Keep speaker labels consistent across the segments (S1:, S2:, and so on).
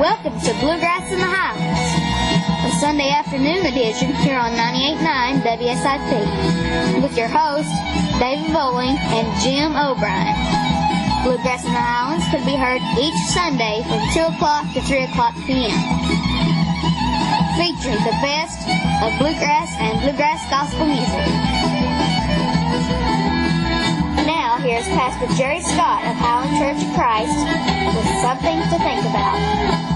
S1: Welcome to Bluegrass in the Highlands, a Sunday afternoon edition here on 98.9 WSIP, with your hosts, David Bowling and Jim O'Brien. Bluegrass in the Highlands can be heard each Sunday from 2 o'clock to 3 o'clock p.m., featuring the best of bluegrass and bluegrass gospel music. Now, here's Pastor Jerry Scott of Highland Church of Christ with something to think about.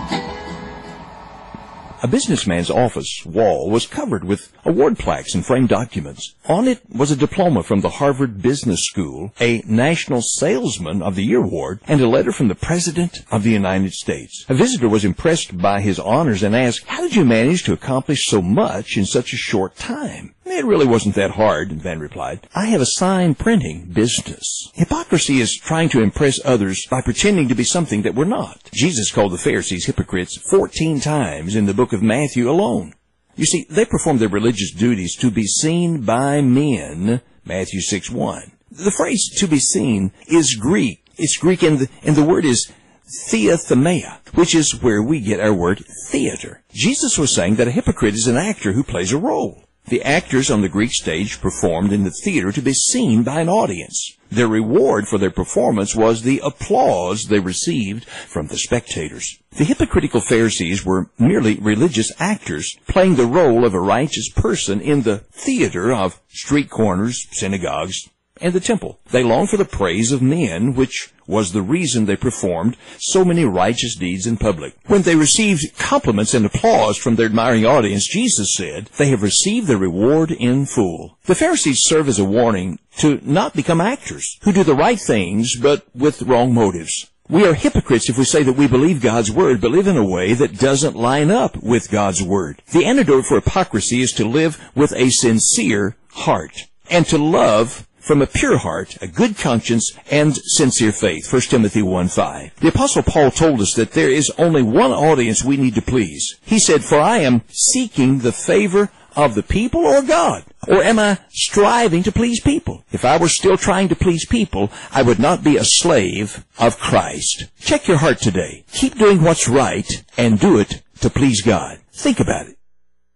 S2: A businessman's office wall was covered with award plaques and framed documents. On it was a diploma from the Harvard Business School, a National Salesman of the Year award, and a letter from the President of the United States. A visitor was impressed by his honors and asked, "How did you manage to accomplish so much in such a short time?" "It really wasn't that hard," Van replied. "I have a sign printing business." Hypocrisy is trying to impress others by pretending to be something that we're not. Jesus called the Pharisees hypocrites 14 times in the book of Matthew alone. You see, they performed their religious duties to be seen by men, Matthew 6:1. The phrase "to be seen" is Greek. It's Greek, and the word is theathemia, which is where we get our word theater. Jesus was saying that a hypocrite is an actor who plays a role. The actors on the Greek stage performed in the theater to be seen by an audience. Their reward for their performance was the applause they received from the spectators. The hypocritical Pharisees were merely religious actors playing the role of a righteous person in the theater of street corners, synagogues, and the temple. They longed for the praise of men, which was the reason they performed so many righteous deeds in public. When they received compliments and applause from their admiring audience, Jesus said, "They have received their reward in full." The Pharisees serve as a warning to not become actors who do the right things but with wrong motives. We are hypocrites if we say that we believe God's Word but live in a way that doesn't line up with God's Word. The antidote for hypocrisy is to live with a sincere heart and to love from a pure heart, a good conscience, and sincere faith. 1 Timothy 1:5. The Apostle Paul told us that there is only one audience we need to please. He said, "For I am seeking the favor of the people or God." Or am I striving to please people? If I were still trying to please people, I would not be a slave of Christ. Check your heart today. Keep doing what's right and do it to please God. Think about it.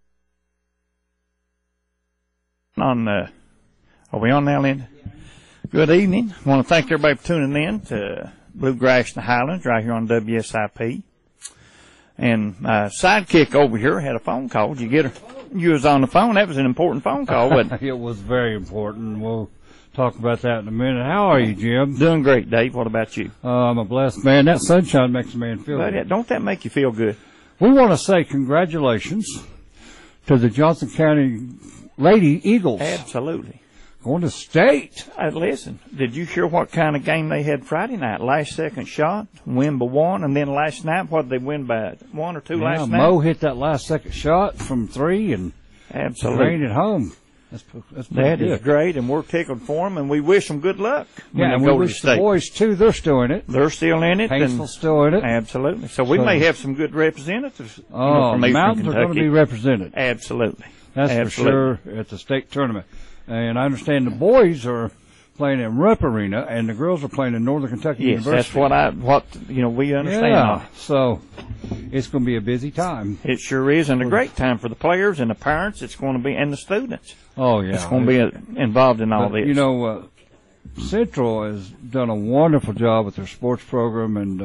S3: Are we on now, Linda? Good evening. I want to thank everybody for tuning in to Bluegrass in the Highlands right here on WSIP. And my sidekick over here had a phone call. Did you get her? You was on the phone. That was an important phone call, wasn't it?
S4: It was very important. We'll talk about that in a minute. How are you, Jim?
S3: Doing great, Dave. What about you?
S4: I'm a blessed man. That sunshine makes a man feel good.
S3: Don't that make you feel good?
S4: We want to say congratulations to the Johnson County Lady Eagles.
S3: Absolutely.
S4: Going to state.
S3: Listen, did you hear what kind of game they had Friday night? Last second shot, win by one, and then last night, what did they win by? 1 or 2 last night?
S4: Mo hit that last second shot from 3 and drained it home.
S3: That is great, and we're tickled for them, and we wish them good luck.
S4: And we wish the boys, too, they're still in it.
S3: They're still in it.
S4: Paintsville's still in it.
S3: Absolutely. So we may have some good representatives
S4: from the mountains are going to be represented.
S3: Absolutely.
S4: That's for sure at the state tournament. And I understand the boys are playing in Rupp Arena, and the girls are playing in Northern Kentucky University.
S3: Yes, that's what we understand.
S4: Yeah, so it's going to be a busy time.
S3: It sure is, and a great time for the players and the parents. It's going to be, and the students.
S4: Oh, yeah.
S3: It's going to be involved in all this.
S4: You know, Central has done a wonderful job with their sports program, and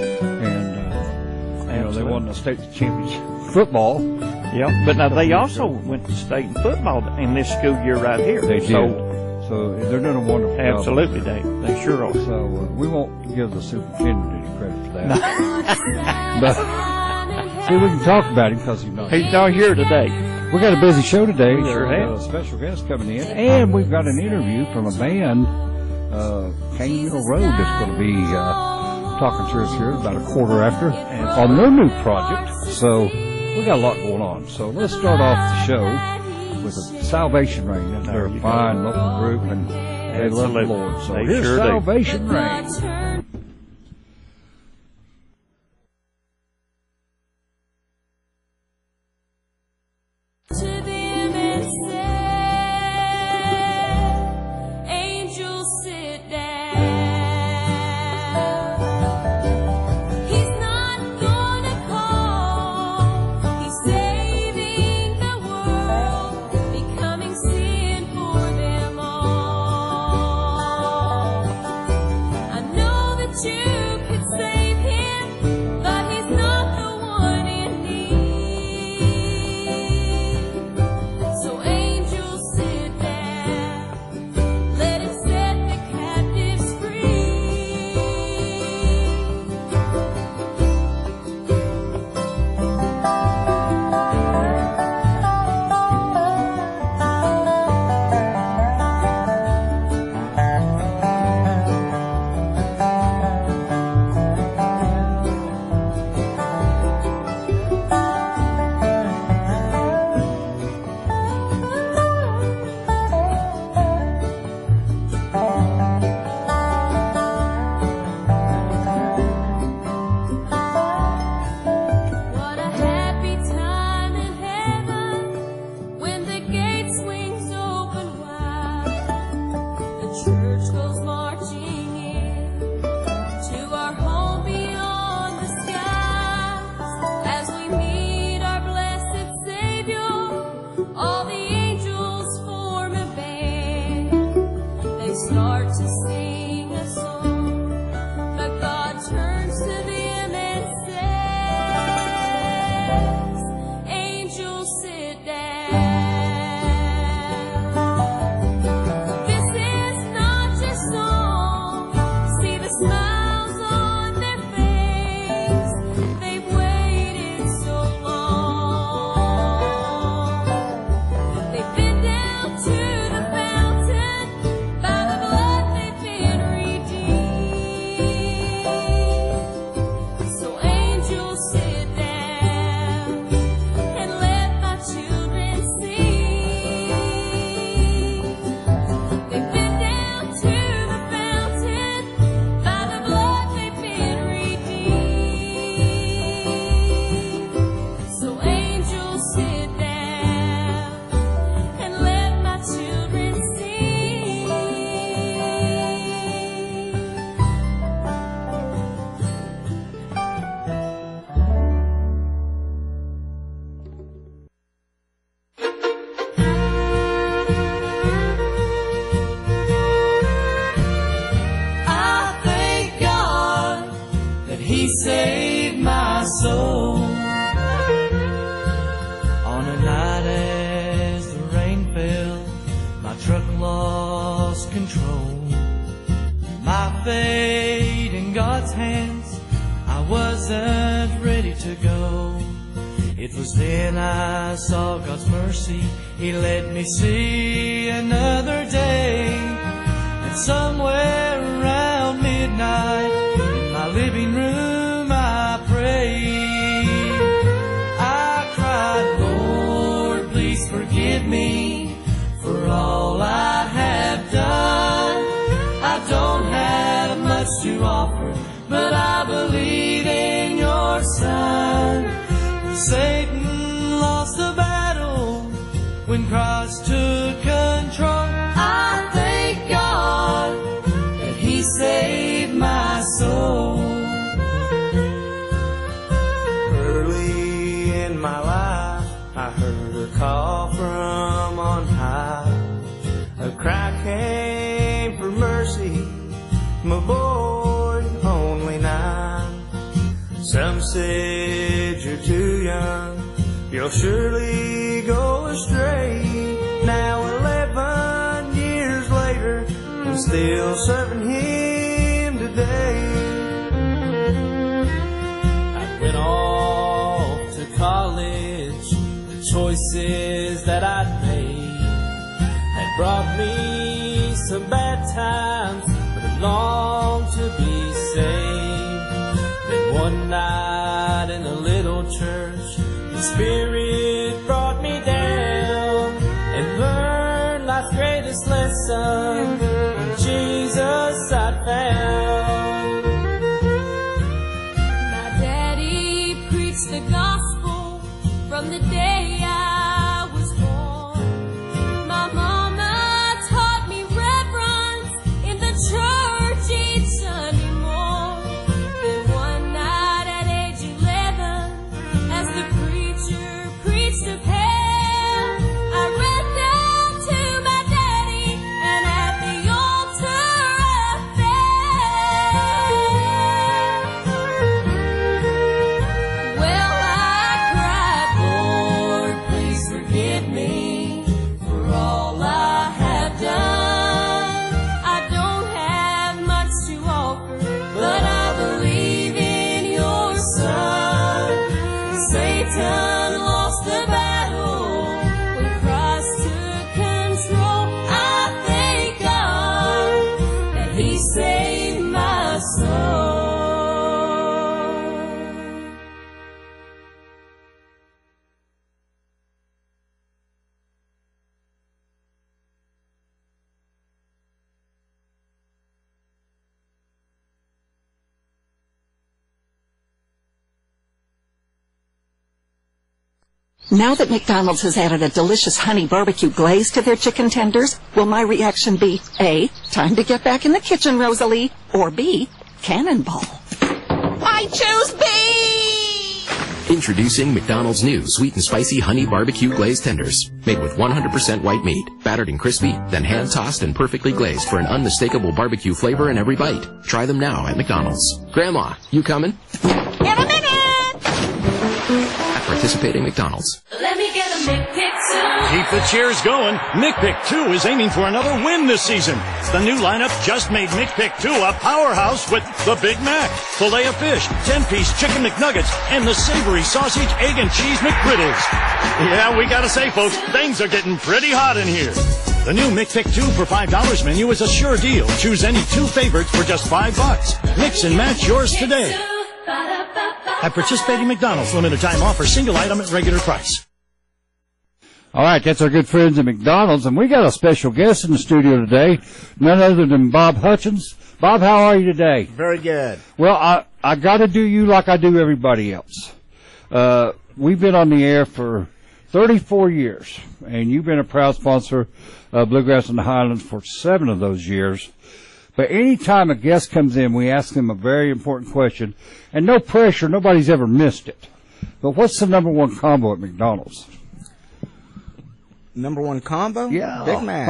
S4: they won the state championship football.
S3: Yeah, but now they also went to state in football in this school year right here.
S4: They did. So they're doing a wonderful job.
S3: Absolutely, Dave. They sure are.
S4: So we won't give the superintendent any credit for that. But see, we can talk about him because he's
S3: not here today.
S4: We got a busy show today.
S3: We sure have.
S4: A special guest coming in, and we've got an interview from a band, Cane Mill Road, that's going to be talking to us here about a quarter after on their new project. So we got a lot going on. So let's start off the show with a Salvation Rain. They're a fine local group, and they love the Lord. So here's Salvation Rain.
S5: He's not going saved my soul. On a night as the rain fell, my truck lost control. My fate in God's hands, I wasn't ready to go. It was then I saw God's mercy, He let me see another day. And somewhere around midnight, in my living room I prayed. I cried, Lord, please forgive me for all I have done. I don't have much to offer, but I believe in your Son. Satan lost the battle when Christ took control. I thank God that He saved my soul. Early in my life, I heard a call from on high. A cry came for mercy, my boy, only 9. Some said you're too young, you'll surely go astray. Now 11 years later, I'm still serving Him today. I went off to college, the choices that I'd made had brought me some bad times, but I longed to be saved. One night in a little church, the Spirit brought me down and learned life's greatest lesson. In Jesus I found.
S6: My daddy preached the gospel from the day I was born. My mama taught me reverence in the church each Sunday morning. Of hell, I ran down to my daddy, and at the altar I fell. Well, I cried, Lord, please forgive me for all I have done. I don't have much to offer, but I believe in your Son. Satan lost the battle when Christ took control. I thank God that He saved my soul.
S7: Now that McDonald's has added a delicious honey barbecue glaze to their chicken tenders, will my reaction be A, time to get back in the kitchen, Rosalie, or B, cannonball? I choose B!
S8: Introducing McDonald's new sweet and spicy honey barbecue glazed tenders. Made with 100% white meat, battered and crispy, then hand-tossed and perfectly glazed for an unmistakable barbecue flavor in every bite. Try them now at McDonald's. Grandma, you coming?
S7: In a minute!
S8: At participating McDonald's.
S6: Let me get a McPick 2.
S9: Keep the cheers going. McPick 2 is aiming for another win this season. The new lineup just made McPick 2 a powerhouse with the Big Mac, filet of fish, 10-piece chicken McNuggets, and the savory sausage, egg, and cheese McGriddles. Yeah, we gotta say, folks, things are getting pretty hot in here. The new McPick 2 for $5 menu is a sure deal. Choose any 2 favorites for just $5. Mix and match yours today. At participating McDonald's, limited time offer, single item at regular price.
S4: All right, that's our good friends at McDonald's, and we got a special guest in the studio today, none other than Bob Hutchins. Bob, how are you today?
S10: Very good.
S4: Well, I got to do you like I do everybody else. We've been on the air for 34 years, and you've been a proud sponsor of Bluegrass in the Highlands for 7 of those years. But any time a guest comes in, we ask them a very important question, and no pressure, nobody's ever missed it. But what's the #1 combo at McDonald's?
S10: #1 combo?
S4: Yeah.
S10: Big Mac.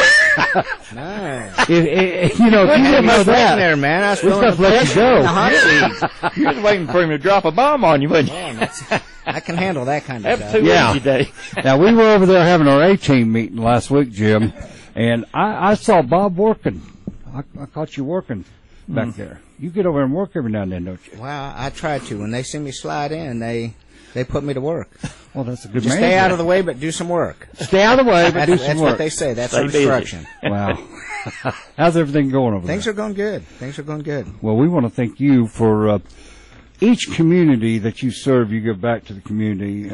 S10: Nice.
S4: You know, if you didn't know that,
S10: there, man. I was
S4: we're
S10: feeling
S4: supposed to let you
S10: the
S4: go.
S10: hot seat.
S3: You was waiting for him to drop a bomb on you, wasn't you?
S10: Man, I can handle that kind of
S3: That's
S10: stuff.
S3: too
S4: Yeah.
S3: easy, Dave.
S4: Now, we were over there having our A-team meeting last week, Jim, and I saw Bob working. I caught you working back there. You get over and work every now and then, don't you?
S10: Well, I try to. When they see me slide in, they put me to work.
S4: Well, that's a good
S10: Just
S4: man.
S10: stay out of the way, but do some work.
S4: Stay out of the way, but do some
S10: That's
S4: work.
S10: what they say. That's
S3: Stay
S10: our
S3: busy.
S10: instruction.
S4: Wow. How's everything going over
S10: Things
S4: there?
S10: are going good. Things are going good.
S4: Well, we want to thank you for each community that you serve. You give back to the community,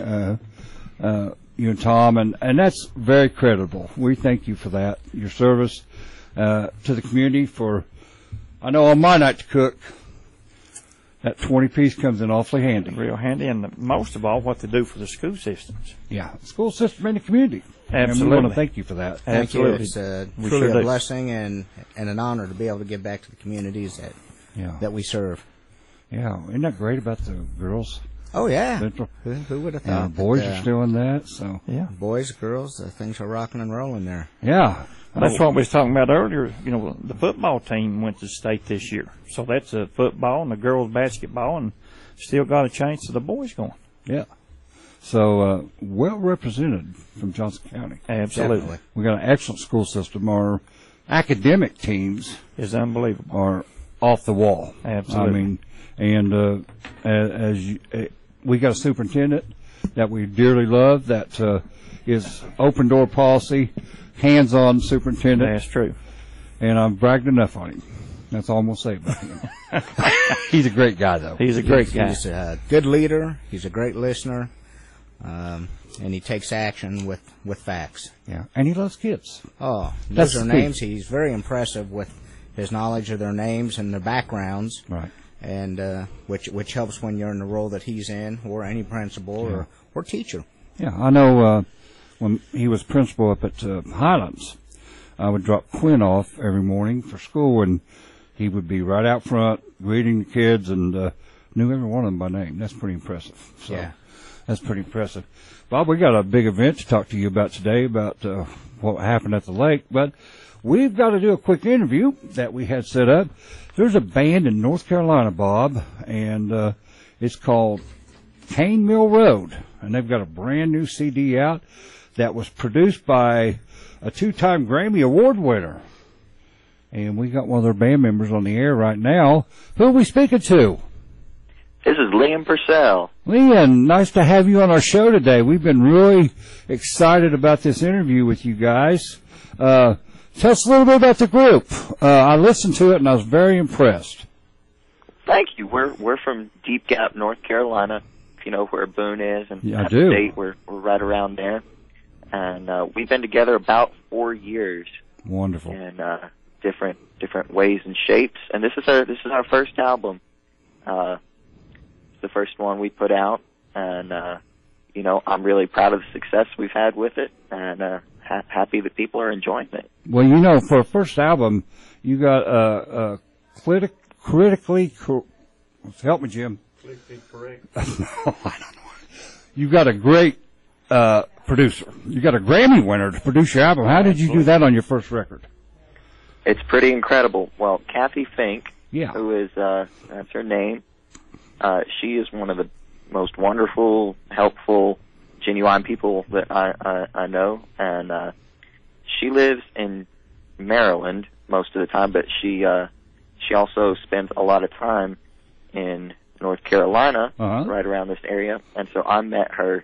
S4: you and Tom, and that's very credible. We thank you for that, your service to the community. For I know on my night to cook, that 20-piece comes in awfully handy.
S3: Real handy, and most of all, what they do for the school systems.
S4: Yeah, school system in the community.
S3: Absolutely.
S4: And we want to thank you for that.
S10: Thank you.
S3: Absolutely.
S10: It's
S3: We
S10: truly
S3: sure
S10: a
S3: do.
S10: blessing and an honor to be able to give back to the communities
S4: Yeah,
S10: that we serve.
S4: yeah. Isn't that great about the girls?
S10: Oh, yeah.
S4: Central?
S10: Who would have
S4: And the
S10: thought?
S4: boys
S10: that,
S4: are still in that, so
S3: Yeah.
S10: Boys, girls, things are rocking and rolling there.
S4: yeah.
S3: That's what we was talking about earlier. You know, the football team went to state this year. So that's a football and the girls basketball, and still got a chance of the boys going.
S4: Yeah. So, well represented from Johnson County.
S3: Absolutely.
S10: Definitely.
S4: We got an excellent school system. Our academic teams
S3: It's unbelievable.
S4: are off the wall.
S3: Absolutely.
S4: I mean, and we got a superintendent that we dearly love that is open door policy, hands-on superintendent,
S3: That's true.
S4: and I've bragged enough on him. That's all I'm going to say about him. He's a great guy, though.
S3: He's a great guy.
S10: He's a good leader. He's a great listener. And he takes action with facts.
S4: Yeah, and he loves kids.
S10: Oh,
S4: That's
S10: those are
S4: the key.
S10: names. He's very impressive with his knowledge of their names and their backgrounds.
S4: Right.
S10: And which helps when you're in the role that he's in, or any principal or teacher.
S4: Yeah, I know when he was principal up at Highlands, I would drop Quinn off every morning for school, and he would be right out front greeting the kids and knew every one of them by name. That's pretty impressive. So,
S10: Yeah.
S4: that's pretty impressive. Bob, we got a big event to talk to you about today about what happened at the lake, but we've got to do a quick interview that we had set up. There's a band in North Carolina, Bob, and it's called Cane Mill Road, and they've got a brand new CD out that was produced by a 2-time Grammy Award winner. And we got one of their band members on the air right now. Who are we speaking to?
S11: This is Liam Purcell.
S4: Leon, nice to have you on our show today. We've been really excited about this interview with you guys. Tell us a little bit about the group. I listened to it and I was very impressed.
S11: Thank you. We're from Deep Gap, North Carolina. If you know where Boone is, and
S4: Yeah, I
S11: at
S4: do.
S11: the state, we're right around there. And we've been together about 4 years
S4: Wonderful.
S11: in different ways and shapes. And this is our first album. The first one we put out, and I'm really proud of the success we've had with it, and happy that people are enjoying it.
S4: Well, for a first album, you got critically help me, Jim.
S3: Politically correct.
S4: No, I don't know. You got a great producer. You got a Grammy winner to produce your album. How did you do that on your first record?
S11: It's pretty incredible. Well, Kathy Fink,
S4: Yeah.
S11: who is that's her name. She is one of the most wonderful, helpful, genuine people that I know, and she lives in Maryland most of the time, but she also spends a lot of time in North Carolina, right around this area, and so I met her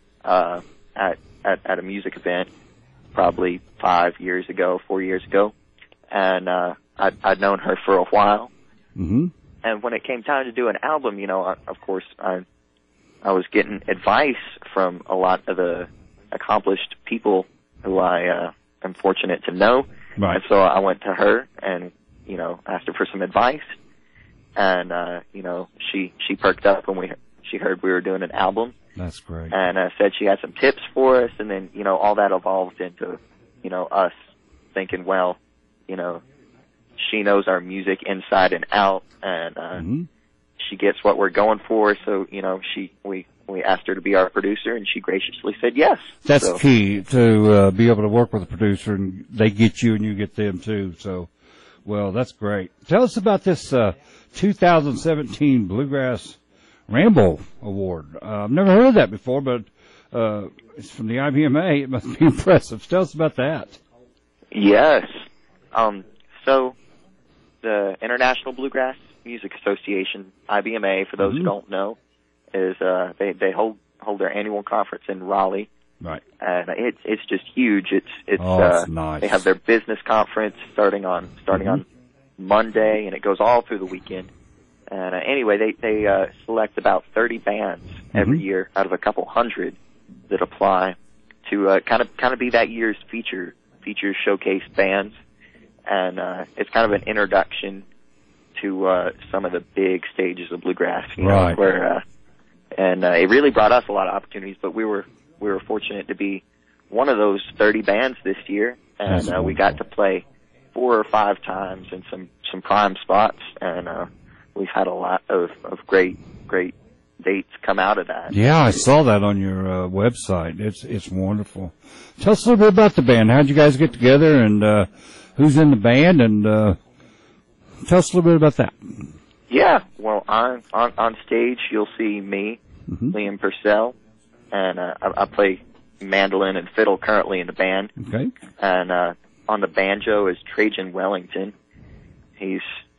S11: at a music event probably 4 years ago, and I'd known her for a while.
S4: Mm-hmm.
S11: And when it came time to do an album, of course, I was getting advice from a lot of the accomplished people who I am fortunate to know.
S4: Right.
S11: And so I went to her and, asked her for some advice. And, she perked up when she heard we were doing an album.
S4: That's great.
S11: And said she had some tips for us. And then, all that evolved into, us thinking, well, she knows our music inside and out, and she gets what we're going for. So we we asked her to be our producer, and she graciously said yes.
S4: That's
S11: So,
S4: key, to be able to work with a producer, and they get you and you get them too. So, well, that's great. Tell us about this 2017 Bluegrass Rambo Award. I've never heard of that before, but it's from the IBMA. It must be impressive. Tell us about that.
S11: Yes. So the International Bluegrass Music Association, IBMA, for those who don't know, is they hold their annual conference in Raleigh.
S4: Right.
S11: And it's just huge. It's
S4: nice.
S11: They have their business conference starting on Monday, and it goes all through the weekend. And anyway, they select about 30 bands every year out of a couple hundred that apply to kind of be that year's feature showcase bands. And it's kind of an introduction to some of the big stages of bluegrass, you know, where and it really brought us a lot of opportunities. But we were fortunate to be one of those 30 bands this year, and we got to play 4 or 5 times in some prime spots, and we've had a lot of great dates come out of that.
S4: Yeah, I saw that on your website. It's wonderful. Tell us a little bit about the band. How'd you guys get together, and who's in the band, and tell us a little bit about that.
S11: Yeah, well, on stage you'll see me, Liam Purcell, and I play mandolin and fiddle currently in the band.
S4: Okay.
S11: And on the banjo is Trajan Wellington. He's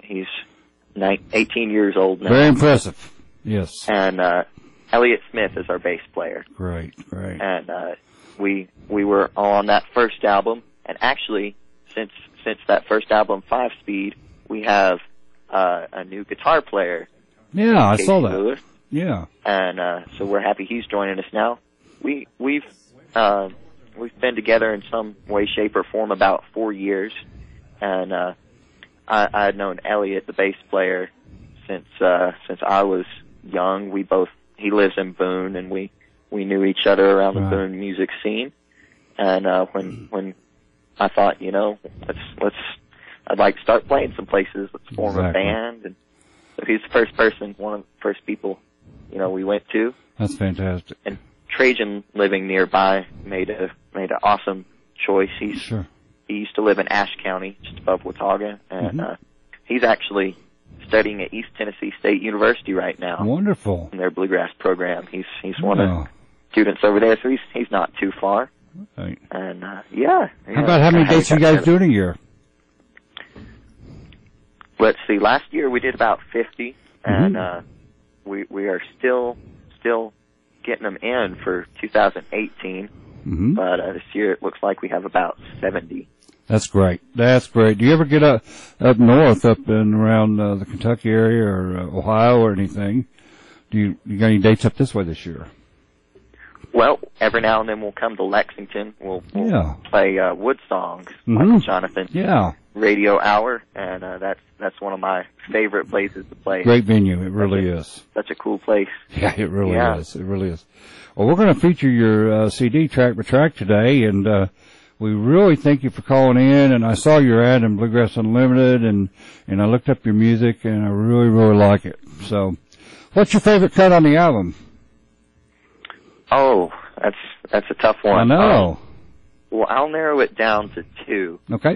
S11: 18 years old now.
S4: Very impressive. Yes.
S11: And Elliott Smith is our bass player.
S4: Great.
S11: And we were all on that first album, and actually since that first album, 5 Speed, we have a new guitar player.
S4: Yeah, I
S11: Casey
S4: saw that.
S11: Lewis.
S4: Yeah.
S11: And so we're happy he's joining us now. We've been together in some way, shape, or form about 4 years, and I had known Elliot, the bass player, since I was young. He lives in Boone, and we knew each other around the Boone music scene. And when I thought, you know, I'd like to start playing some places. Let's form a band. And so he's the first person, one of the first people, you know, we went to.
S4: That's fantastic.
S11: And Trajan, living nearby, made an awesome choice. He used to live in Ashe County, just above Watauga, and he's actually studying at East Tennessee State University right now.
S4: Wonderful.
S11: In their bluegrass program. He's one of the students over there, so he's not too far.
S4: Right.
S11: And
S4: How about how many dates you guys doing a year?
S11: Let's see. Last year we did about 50, and we are still getting them in for 2018. But this year it looks like we have about 70.
S4: That's great. Do you ever get up north, up and around the Kentucky area or Ohio or anything? You got any dates up this way this year?
S11: Well, every now and then we'll come to Lexington. We'll play Wood Songs, Michael Jonathan.
S4: Yeah.
S11: Radio Hour, and that's one of my favorite places to play.
S4: Great venue, it really is.
S11: Such a cool place.
S4: Yeah, it really is. It really is. Well, we're going to feature your CD track by track today, and we really thank you for calling in. And I saw your ad in Bluegrass Unlimited, and I looked up your music, and I really, really like it. So, what's your favorite cut on the album?
S11: Oh, that's a tough one.
S4: I know.
S11: Well, I'll narrow it down to 2.
S4: Okay.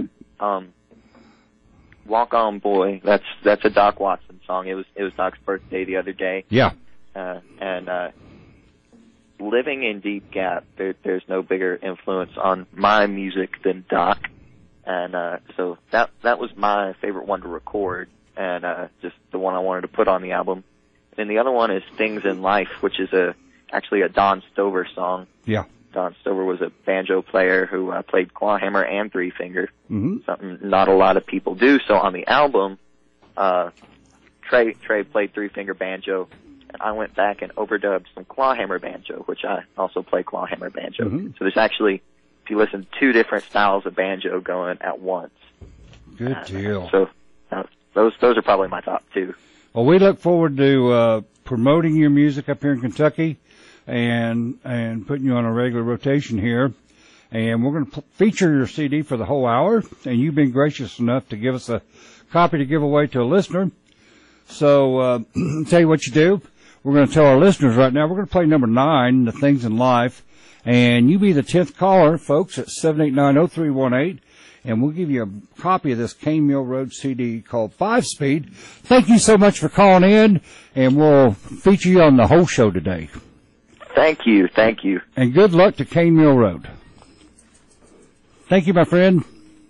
S11: Walk On Boy, that's a Doc Watson song. It was Doc's birthday the other day.
S4: Yeah.
S11: And living in Deep Gap, there's no bigger influence on my music than Doc. And so that was my favorite one to record, and just the one I wanted to put on the album. And the other one is Things in Life, which is actually a Don Stover song.
S4: Yeah.
S11: Don Stover was a banjo player who played clawhammer and 3-finger, something not a lot of people do. So on the album, Trey played 3-finger banjo, and I went back and overdubbed some clawhammer banjo, which I also play clawhammer banjo. So there's actually, if you listen, 2 different styles of banjo going at once.
S4: Good deal.
S11: So those are probably my top 2.
S4: Well, we look forward to promoting your music up here in Kentucky, and putting you on a regular rotation here. And we're going to feature your CD for the whole hour, and you've been gracious enough to give us a copy to give away to a listener. So, tell you what you do. we're going to tell our listeners right now, we're going to play number 9, The Things in Life. And you be the 10th caller, folks, at 789-0318. And we'll give you a copy of this Cane Mill Road CD called 5-Speed. Thank you so much for calling in, and we'll feature you on the whole show today.
S11: Thank you. Thank you.
S4: And good luck to Cane Mill Road. Thank you, my friend.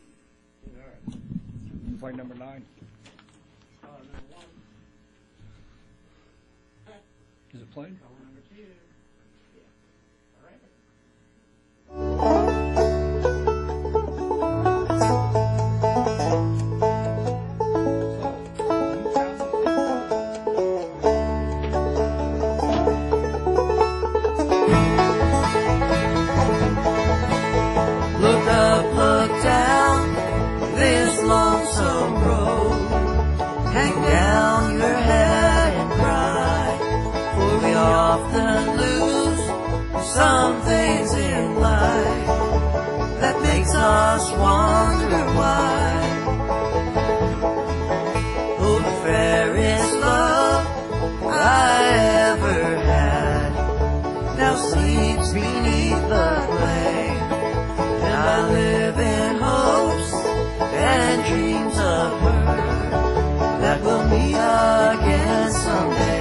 S4: Play number 9. Is it playing?
S5: Look up, look down this lonesome road. Hang down your head and cry, for we often lose some things in life that makes us wonder why. Oh, the fairest love I ever had now sleeps beneath the clay. I live in hopes and dreams of her that we'll meet again someday.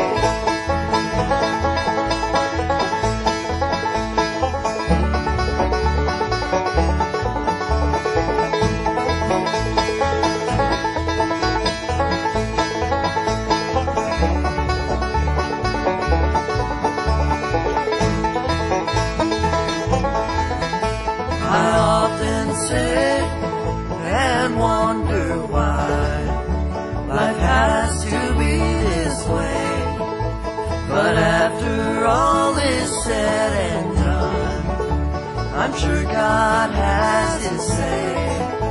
S5: I often sit and wonder why life has to be this way. But after all is said and done, I'm sure God has His say.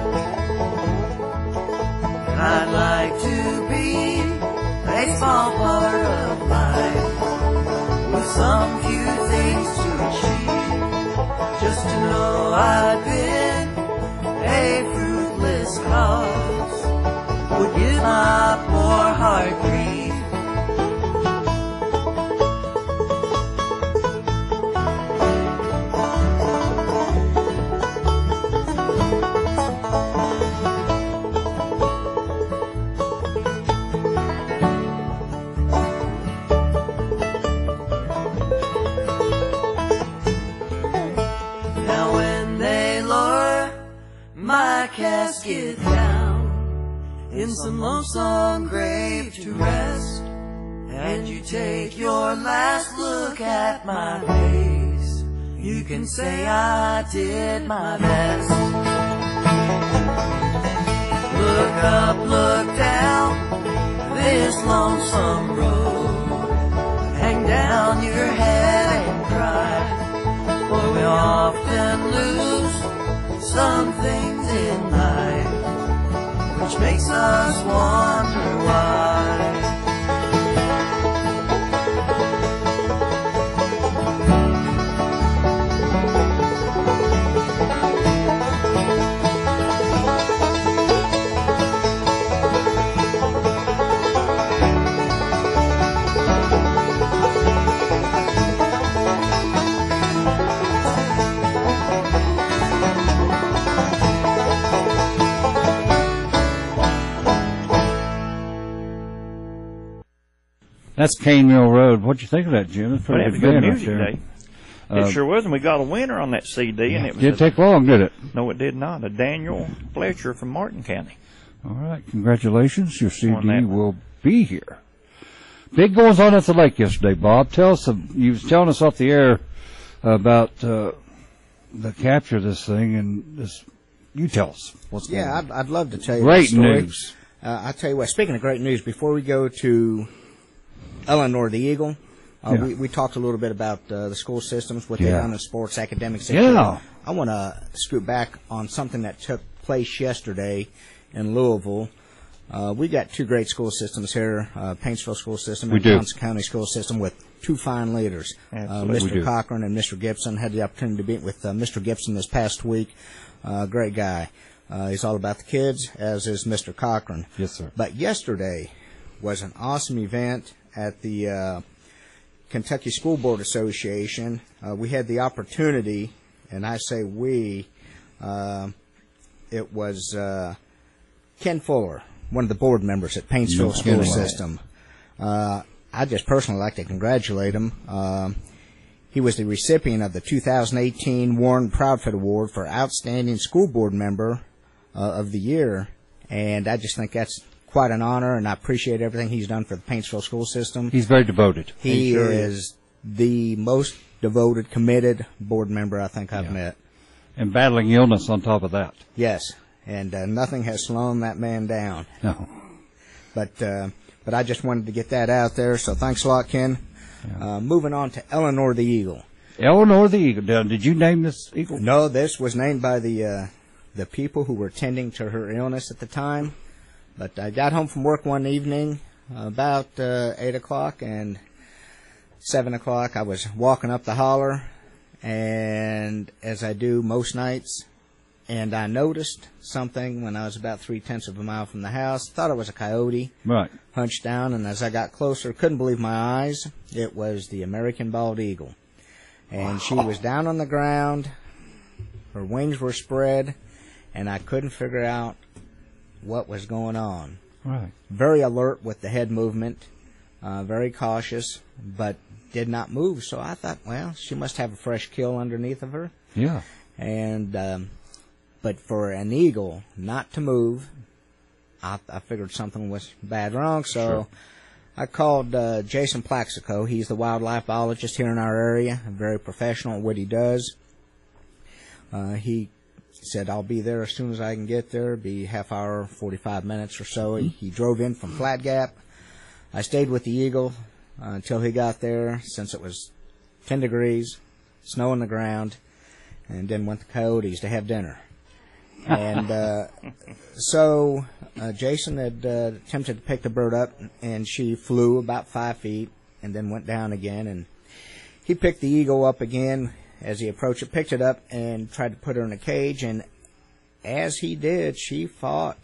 S5: And I'd like to be a small part of life with some few things to achieve. Just to know I've been a fruitless cause would give my poor heart grief. Now when they lower my casket down in some lonesome grave to rest, and you take your last look at my face, you can say I did my best. Look up, look down this lonesome road. Hang down your head and cry, for we often lose some things in life, which makes us wonder why.
S4: That's Cane Mill Road. What'd you think of that, Jim? It's
S3: Well,
S4: pretty
S3: it was good
S4: band up
S3: music
S4: there.
S3: day. It sure was, and we got a winner on that CD, and it was
S4: Didn't take long, did it?
S3: No, it did not. A Daniel Fletcher from Martin County.
S4: All right, congratulations. Your
S3: On
S4: CD
S3: that.
S4: will be here. Big goings on at the lake yesterday, Bob. Tell us, you was telling us off the air about the capture of this thing, and this. You tell us what's going on.
S10: I'd love to tell you
S4: Great
S10: the story.
S4: news.
S10: I tell you what, speaking of great news, before we go to Eleanor the Eagle, we talked a little bit about the school systems, what they've done in sports, academics.
S4: Yeah.
S10: I want to scoot back on something that took place yesterday in Louisville. We got two great school systems here, Paintsville school system and Johnson County school system, with two fine leaders, Mr. Cochran and Mr. Gibson. Had the opportunity to meet with Mr. Gibson this past week. Great guy. He's all about the kids, as is Mr. Cochran.
S4: Yes, sir.
S10: But yesterday was an awesome event at the Kentucky School Board Association, we had the opportunity, and I say we, it was Ken Fuller, one of the board members at Paintsville School System. I just personally like to congratulate him. He was the recipient of the 2018 Warren Proudfoot Award for Outstanding School Board Member of the Year, and I just think that's quite an honor, and I appreciate everything he's done for the Paintsville School System.
S4: He's very devoted.
S10: He sure is the most devoted, committed board member I think I've met.
S4: And battling illness on top of that.
S10: Yes, and nothing has slowed that man down.
S4: No.
S10: But I just wanted to get that out there, so thanks a lot, Ken. Yeah. Moving on to Eleanor the Eagle.
S4: Eleanor the Eagle. Did you name this eagle?
S10: No, this was named by the people who were tending to her illness at the time. But I got home from work one evening about 8 o'clock, and 7 o'clock I was walking up the holler, and as I do most nights, and I noticed something when I was about 3/10 of a mile from the house. Thought it was a coyote.
S4: Right.
S10: Hunched down, and as I got closer, couldn't believe my eyes. It was the American bald eagle. And she was down on the ground. Her wings were spread, and I couldn't figure out what was going on.
S4: Right.
S10: Very alert with the head movement, very cautious, but did not move. So I thought, well, she must have a fresh kill underneath of her.
S4: Yeah.
S10: And but for an eagle not to move, I figured something was bad wrong. So
S4: Sure.
S10: I called Jason Plaxico. He's the wildlife biologist here in our area, very professional at what he does. He said, I'll be there as soon as I can get there. Be half hour, 45 minutes or so. He drove in from Flat Gap. I stayed with the eagle until he got there, since it was 10 degrees, snow on the ground, and then went to Coyotes to have dinner. And so Jason had attempted to pick the bird up, and she flew about 5 feet and then went down again. And he picked the eagle up again as he approached it, picked it up, and tried to put her in a cage. And as he did, she fought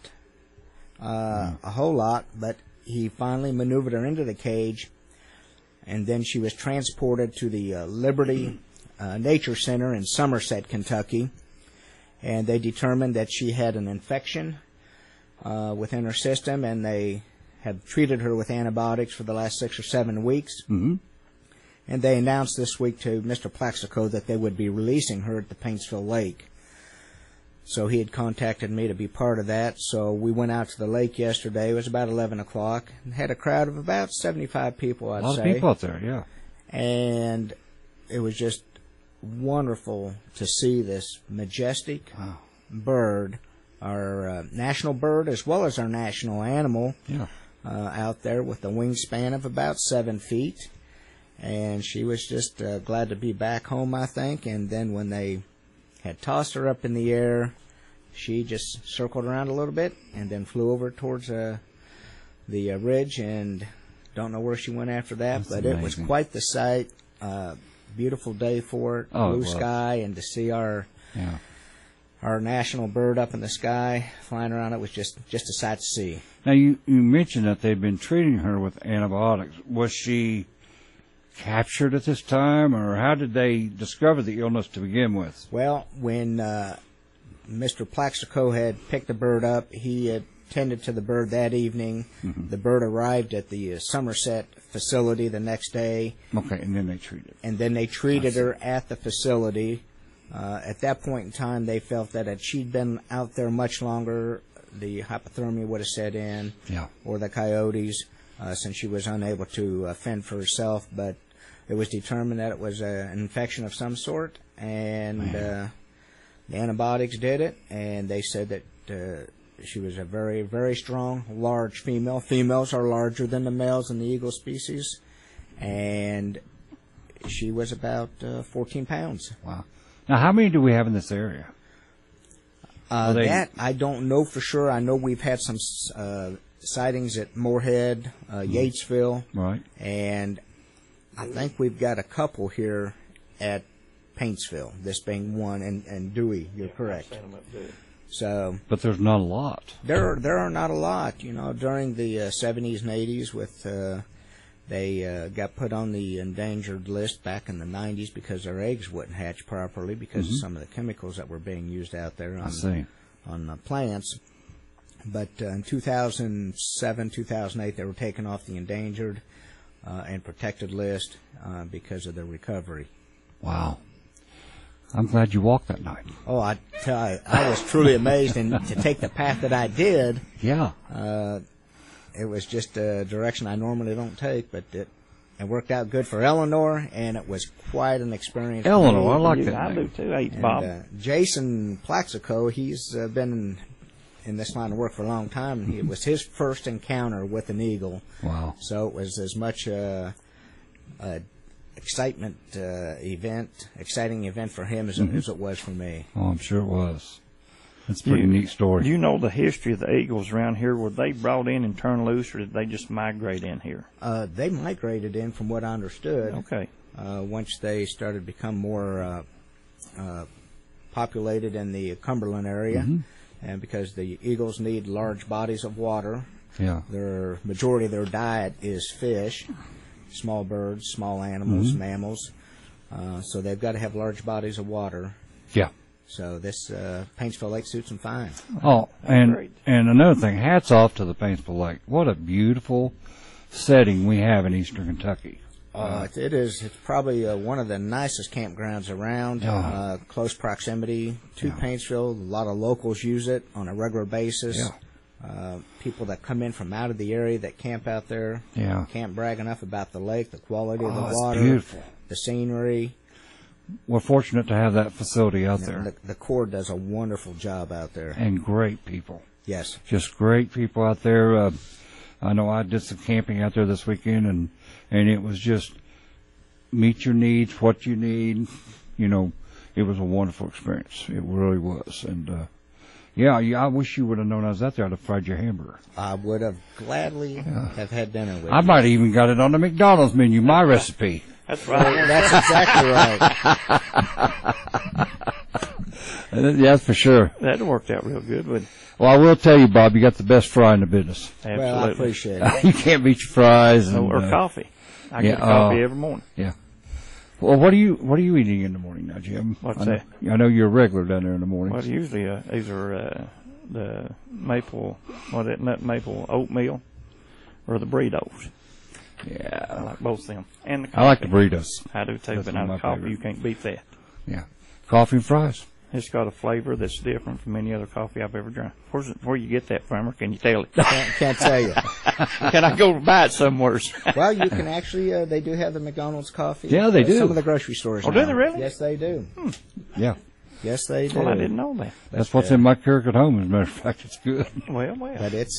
S10: a whole lot, but he finally maneuvered her into the cage, and then she was transported to the Liberty Nature Center in Somerset, Kentucky. And they determined that she had an infection within her system, and they had treated her with antibiotics for the last 6 or 7 weeks.
S4: Mm-hmm.
S10: And they announced this week to Mr. Plaxico that they would be releasing her at the Paintsville Lake. So he had contacted me to be part of that. So we went out to the lake yesterday. It was about 11 o'clock. And had a crowd of about 75 people, I'd say.
S4: A lot of people out there, yeah.
S10: And it was just wonderful to see this majestic bird, our national bird as well as our national animal, out there with a wingspan of about 7 feet. And she was just glad to be back home, I think. And then when they had tossed her up in the air, she just circled around a little bit and then flew over towards the ridge, and don't know where she went after that. That's but amazing. It was quite the sight. Beautiful day for it, blue sky, and to see our national bird up in the sky flying around, it was just a sight to see.
S4: Now, you mentioned that they'd been treating her with antibiotics. Was she captured at this time, or how did they discover the illness to begin with?
S10: Well, when Mr. Plaxico had picked the bird up, he had tended to the bird that evening. Mm-hmm. The bird arrived at the Somerset facility the next day.
S4: Okay, and then they treated
S10: her at the facility. At that point in time, they felt that if she'd been out there much longer, the hypothermia would have set in, or the coyotes, since she was unable to fend for herself. But it was determined that it was an infection of some sort, and the antibiotics did it, and they said that she was a very, very strong, large female. Females are larger than the males in the eagle species, and she was about 14 pounds.
S4: Wow. Now, how many do we have in this area?
S10: That I don't know for sure. I know we've had some sightings at Moorhead, Yatesville,
S4: right,
S10: and I think we've got a couple here at Paintsville, this being one, and Dewey, you're correct. So,
S4: but there's not a lot.
S10: There are not a lot. You know, during the 70s and 80s with They got put on the endangered list back in the 90s because their eggs wouldn't hatch properly because of some of the chemicals that were being used out there on plants. But in 2007, 2008, they were taken off the endangered and protected list because of their recovery.
S4: Wow. I'm glad you walked that night.
S10: Oh, I tell you, I was truly amazed, and to take the path that I did.
S4: Yeah.
S10: It was just a direction I normally don't take, but it worked out good for Eleanor, and it was quite an experience.
S4: Eleanor, I like that.
S3: I do too. Bob.
S10: Jason Plaxico, he's been in this line of work for a long time, and it was his first encounter with an eagle.
S4: Wow.
S10: So it was as much a exciting event for him as it was for me.
S4: Oh, I'm sure it was. That's a pretty neat story.
S3: Do you know the history of the eagles around here? Were they brought in and turned loose, or did they just migrate in here?
S10: They migrated in, from what I understood.
S3: Okay.
S10: Once they started to become more populated in the Cumberland area, and because the eagles need large bodies of water, their majority of their diet is fish, small birds, small animals, mammals. So they've got to have large bodies of water.
S4: Yeah.
S10: So this Paintsville Lake suits them fine.
S4: Oh, and another thing, hats off to the Paintsville Lake. What a beautiful setting we have in eastern Kentucky.
S10: It is. It's probably one of the nicest campgrounds around. Close proximity to Paintsville. A lot of locals use it on a regular basis. People that come in from out of the area that camp out there can't brag enough about the lake, the quality of the water,
S4: beautiful.
S10: The scenery.
S4: We're fortunate to have that facility out there.
S10: The Corps does a wonderful job out there.
S4: And great people.
S10: Yes.
S4: Just great people out there. I know I did some camping out there this weekend, and it was just meet your needs, what you need. You know, it was a wonderful experience. It really was. And, I wish you would have known I was out there. I'd have fried your hamburger.
S10: I would have gladly have had dinner with you.
S4: I might have even got it on the McDonald's menu, my recipe.
S3: That's right.
S10: That's exactly right.
S4: That's for sure.
S3: That worked out real good, wouldn't it?
S4: Well, I will tell you, Bob, you got the best fry in the business.
S3: Absolutely.
S10: Well, I appreciate it.
S4: You can't beat your fries.
S3: Or coffee. I get coffee every morning.
S4: Yeah. Well, what are you eating in the morning now, Jim?
S3: What's that?
S4: I know you're a regular down there in the morning.
S3: Well, usually either the nut maple oatmeal or the burritos.
S4: Yeah.
S3: I like both of them. And the coffee.
S4: I like the burritos.
S3: I do too, but
S4: one of my
S3: coffee,
S4: favorite.
S3: you can't beat that.
S4: Yeah. Coffee and fries.
S3: It's got a flavor that's different from any other coffee I've ever drank. Where you get that from, or can you tell it?
S10: Can't tell you.
S3: Can I go buy it somewhere?
S10: Well, you can actually, they do have the McDonald's coffee.
S4: Yeah, they do.
S10: Some of the grocery stores.
S3: Oh, do they really?
S10: Yes, they do.
S4: Yeah.
S10: Yes, they do.
S3: Well, I didn't know that.
S4: That's what's in my Keurig at home, as a matter of fact. It's good.
S3: Well.
S10: But it's,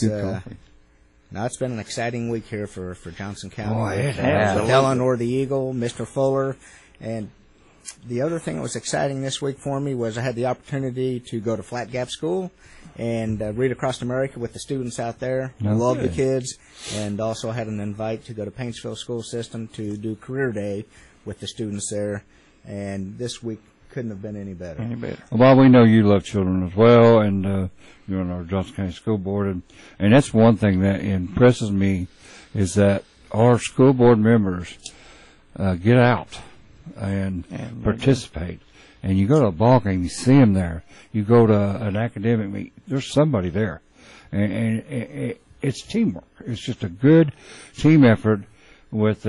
S10: now it's been an exciting week here for Johnson County.
S4: Oh, it has.
S10: With Eleanor the Eagle, Mr. Fuller, and the other thing that was exciting this week for me was I had the opportunity to go to Flat Gap School and read across America with the students out there. I love the kids, and also had an invite to go to Paintsville School System to do Career Day with the students there. And this week couldn't have been any better.
S4: Well, we know you love children as well, and you're on our Johnson County School Board, and that's one thing that impresses me is that our school board members get out and participate. And you go to a ball game, you see them there. You go to an academic meet, there's somebody there. And it's teamwork. It's just a good team effort with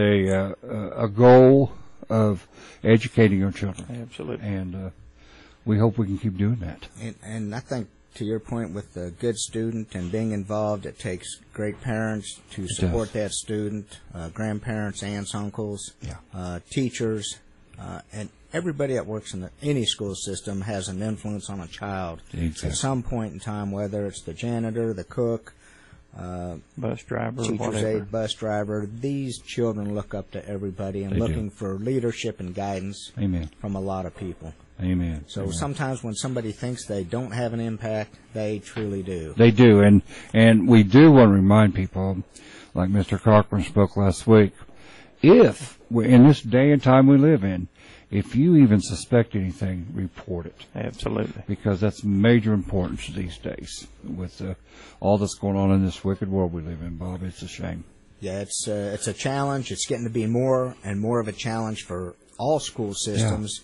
S4: a goal of educating our children.
S3: Absolutely.
S4: And we hope we can keep doing that.
S10: And I think, to your point, with the good student and being involved, it takes great parents to support that student, grandparents, aunts, uncles, teachers, and everybody that works in any school system has an influence on a child at some point in time, whether it's the janitor, the cook,
S3: bus driver,
S10: teacher's aide, bus driver. These children look up to everybody and looking for leadership and guidance from a lot of people.
S4: Amen.
S10: So sometimes when somebody thinks they don't have an impact, they truly do.
S4: They do, and we do want to remind people, like Mr. Cochran spoke last week, if in this day and time we live in, if you even suspect anything, report it.
S3: Absolutely.
S4: Because that's major importance these days with all that's going on in this wicked world we live in, Bob. It's a shame.
S10: Yeah, it's a challenge. It's getting to be more and more of a challenge for all school systems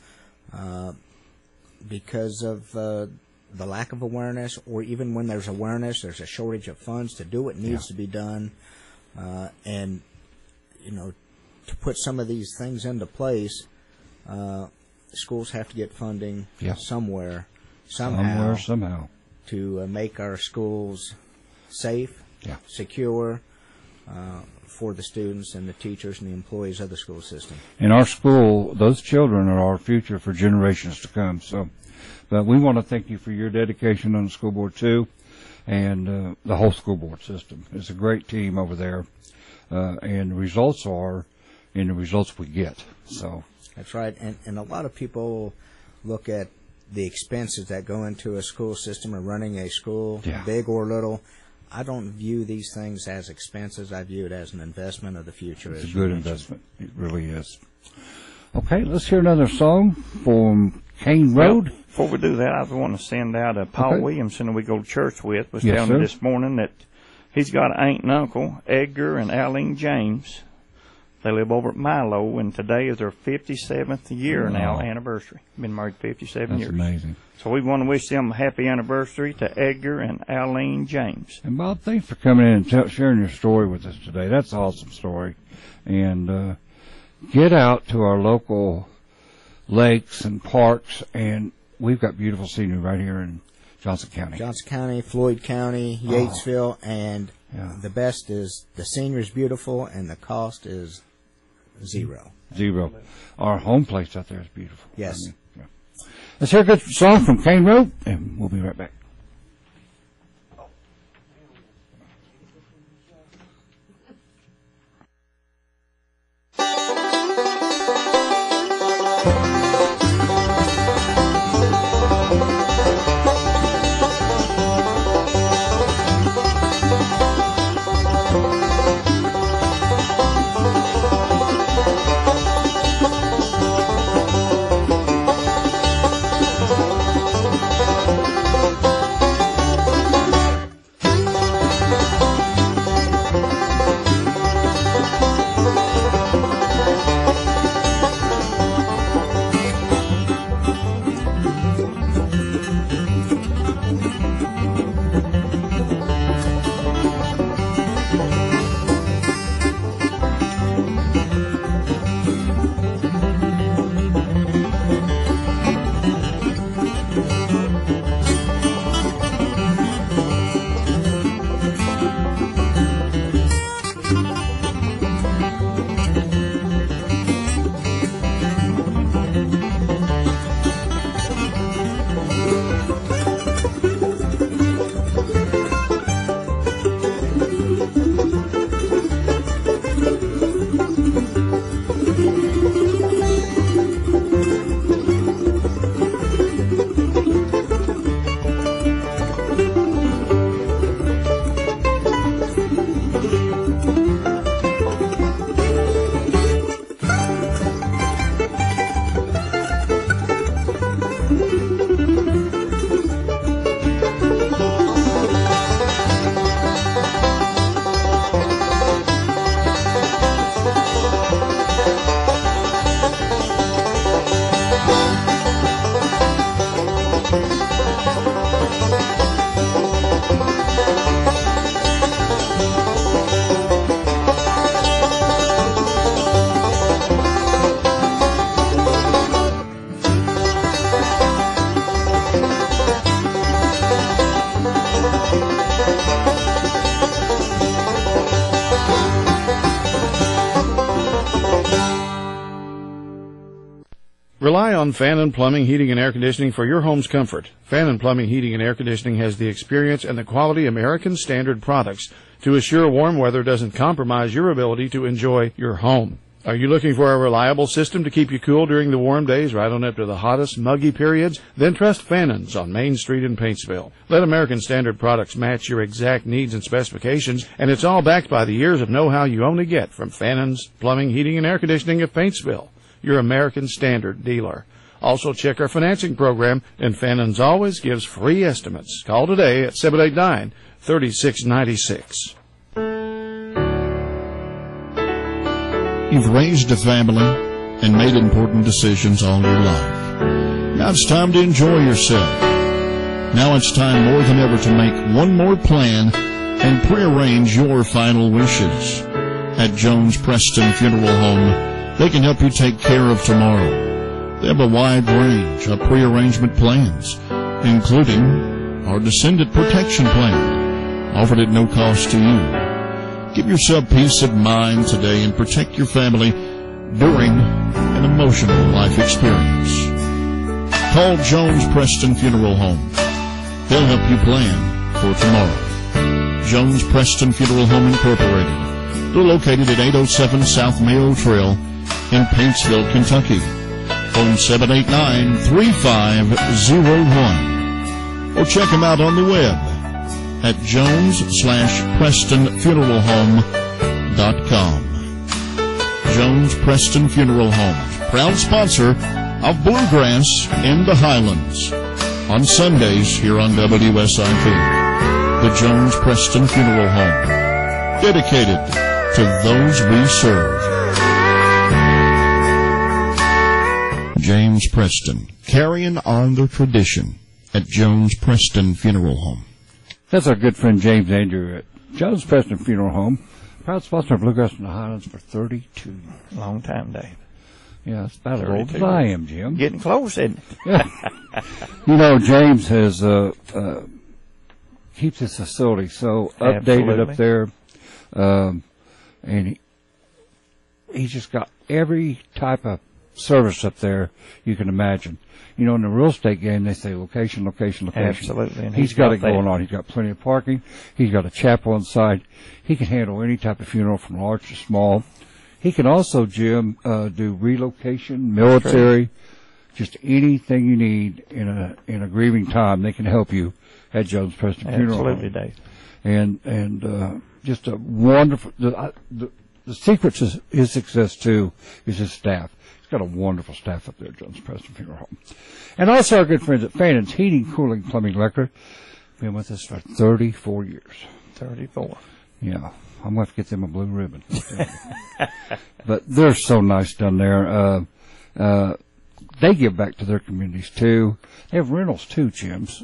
S10: because of the lack of awareness, or even when there's awareness, there's a shortage of funds to do what needs to be done. And, you know, to put some of these things into place, schools have to get funding somewhere, somehow, to make our schools safe, secure, for the students and the teachers and the employees of the school system.
S4: In our school, those children are our future for generations to come. So, but we want to thank you for your dedication on the school board too, and the whole school board system. It's a great team over there, and the results are in the results we get. So
S10: that's right, and a lot of people look at the expenses that go into a school system or running a school, big or little. I don't view these things as expenses. I view it as an investment of the future.
S4: It's a good investment. It really is. Okay, let's hear another song from Kane Road.
S3: Well, before we do that, I want to send out Paul Williamson, who we go to church with, was
S4: Yes,
S3: telling
S4: sir.
S3: me this morning that he's got an aunt and uncle, Edgar and Aline James. They live over at Milo, and today is their 57th year now anniversary. Been married 57 years.
S4: That's amazing.
S3: So we want to wish them a happy anniversary to Edgar and Aline James.
S4: And Bob, thanks for coming in and sharing your story with us today. That's an awesome story. And get out to our local lakes and parks, and we've got beautiful scenery right here in Johnson County.
S10: Johnson County, Floyd County, Yatesville, and the best is the scenery is beautiful and the cost is zero.
S4: Our home place out there is beautiful.
S10: Yes.
S4: I mean, let's hear a good song from Kane Road, and we'll be right back.
S12: Rely on Fannin Plumbing, Heating, and Air Conditioning for your home's comfort. Fannin Plumbing, Heating, and Air Conditioning has the experience and the quality American Standard products to assure warm weather doesn't compromise your ability to enjoy your home. Are you looking for a reliable system to keep you cool during the warm days right on up to the hottest, muggy periods? Then trust Fannon's on Main Street in Paintsville. Let American Standard products match your exact needs and specifications, and it's all backed by the years of know-how you only get from Fannon's Plumbing, Heating, and Air Conditioning of Paintsville, your American Standard dealer. Also check our financing program, and Fannon's always gives free estimates. Call today at 789-3696. You've raised a family and made important decisions all your life. Now it's time to enjoy yourself. Now it's time more than ever to make one more plan and prearrange your final wishes. At Jones Preston Funeral Home, they can help you take care of tomorrow. They have a wide range of prearrangement plans, including our Descendant Protection Plan, offered at no cost to you. Give yourself peace of mind today and protect your family during an emotional life experience. Call Jones Preston Funeral Home. They'll help you plan for tomorrow. Jones Preston Funeral Home Incorporated. They're located at 807 South Mayo Trail in Paintsville, Kentucky. Phone 789-3501. Or check them out on the web at jones-prestonfuneralhome.com. Jones Preston Funeral Homes, proud sponsor of Bluegrass in the Highlands. On Sundays here on WSIP, the Jones Preston Funeral Home, dedicated to those we serve. James Preston, carrying on the tradition at Jones Preston Funeral Home.
S4: That's our good friend James Andrew at Jones Preston Funeral Home. Proud sponsor of Bluegrass in the Highlands for 32.
S3: Long time, Dave.
S4: Yeah, it's about as old as I am, Jim.
S3: Getting close, isn't it?
S4: Yeah. You know, James has keeps his facility so updated up there, and he's just got every type of service up there you can imagine. You know, in the real estate game, they say location, location, location.
S3: Absolutely. And
S4: he's got it going on. He's got plenty of parking. He's got a chapel inside. He can handle any type of funeral from large to small. He can also, Jim, do relocation, military, just anything you need in a grieving time. They can help you at Jones Preston Funeral Home.
S3: Absolutely, Dave.
S4: And just a wonderful. The secret to his success too is his staff. Got a wonderful staff up there at Jones Preston Funeral Home. And also our good friends at Fannon's Heating, Cooling, Plumbing, Electric. Been with us for 34 years.
S3: 34.
S4: Yeah. I'm going to have to get them a blue ribbon. But they're so nice down there. They give back to their communities too. They have rentals too, Jim's,